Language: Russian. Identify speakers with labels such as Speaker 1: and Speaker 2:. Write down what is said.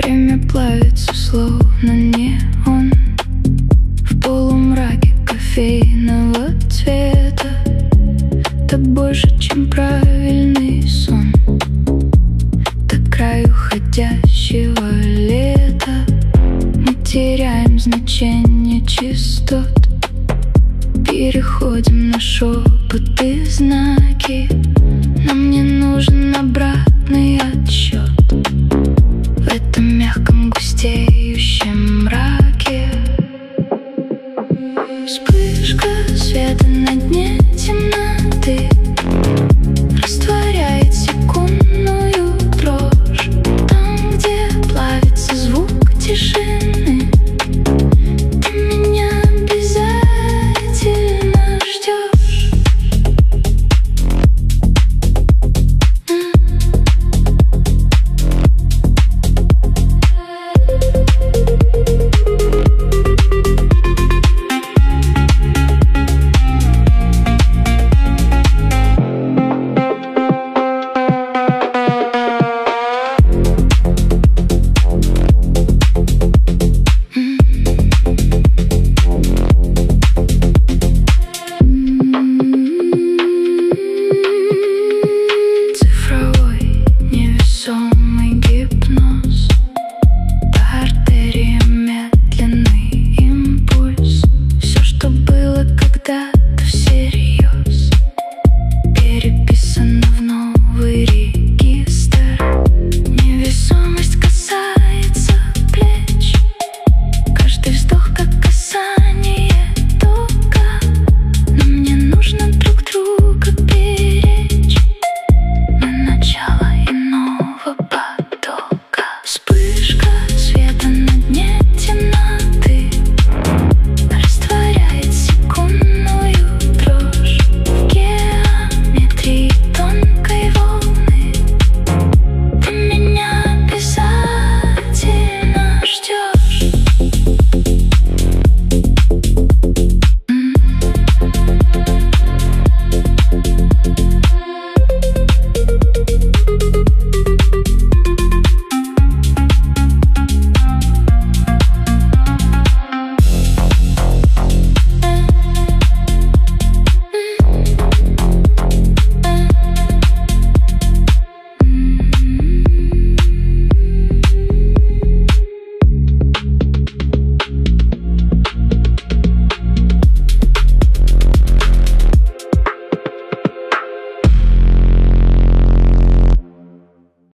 Speaker 1: Время плавится, словно неон в полумраке кофейного цвета. Это больше, чем правильный сон, до края уходящего лета. Мы теряем значение частот, переходим на шепот и знаки. Нам не нужен обратный